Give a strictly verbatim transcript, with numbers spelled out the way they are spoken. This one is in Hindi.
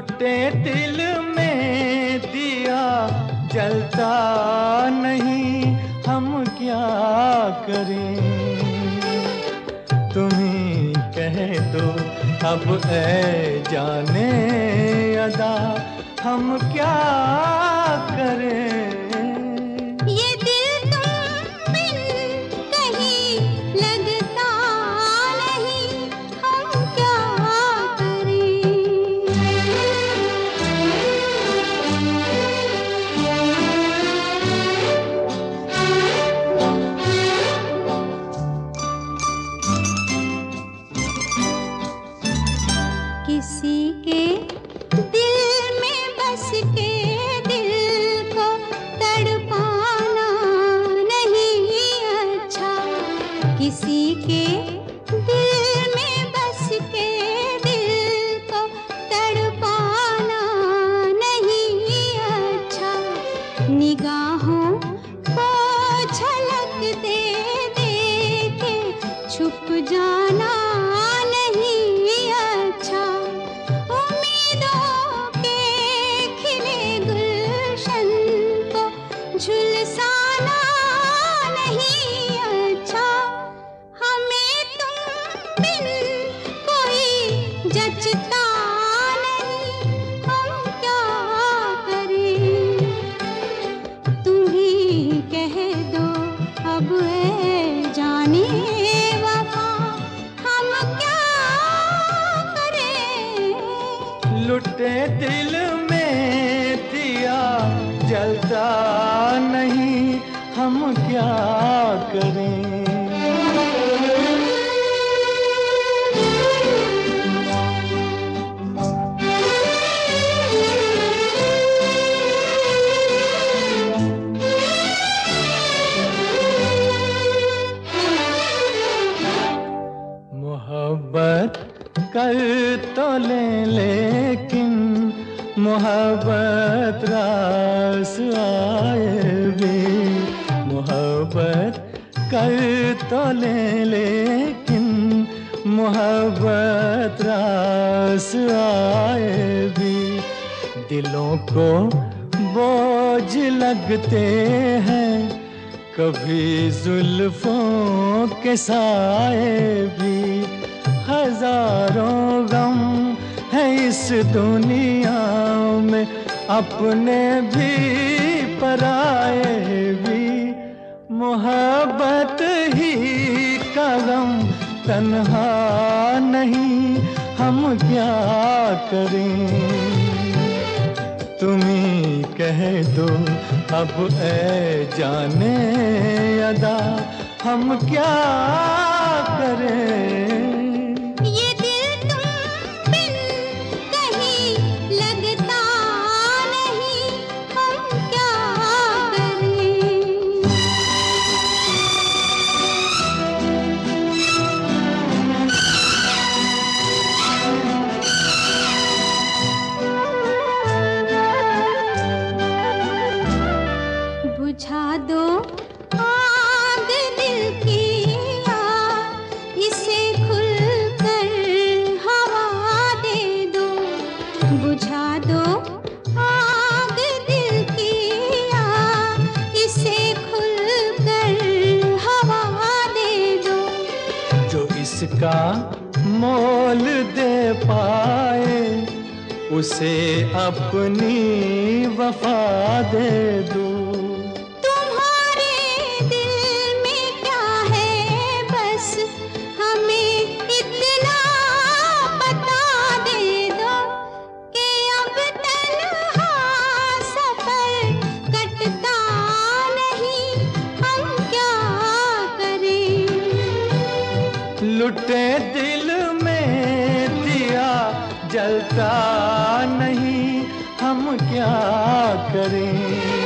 लुटे दिल में दिया जलता नहीं, हम क्या करें। तुम्ही कह दो अब ऐ जाने अदा, हम क्या करें। किसी के दिल में बस के दिल को तड़पाना नहीं अच्छा। किसी के दिल में बस के दिल को तड़पाना नहीं अच्छा। निगाहों को झलक दे दे के छुप जाना झुलसाना नहीं अच्छा। हमें तुम बिन कोई जचता नहीं, हम क्या करें। तुम ही कह दो अब ऐ जाने वफा, हम क्या करें। लुटे दिल में दिया जलता नहीं, हम क्या करें। मोहब्बत कर तो ले लेकिन मोहब्बत रास आए भी। मोहब्बत कर तो ले लेकिन मोहब्बत रास आए भी। दिलों को बोझ लगते हैं कभी जुल्फों के साए भी। हजारों गम है इस दुनिया में, अपने भी पराए भी। मोहब्बत ही का गम तन्हा नहीं, हम क्या करें। तुम्ही कह दो अब ऐ जाने अदा, हम क्या करें। बुझा दो आग दिल की आग, इसे खुलकर हवा दे दो। बुझा दो आग दिल की आग, इसे खुलकर हवा दे दो। जो इसका मोल दे पाए उसे अपनी वफा दे दो। लुटे दिल में दिया जलता नहीं, हम क्या करें।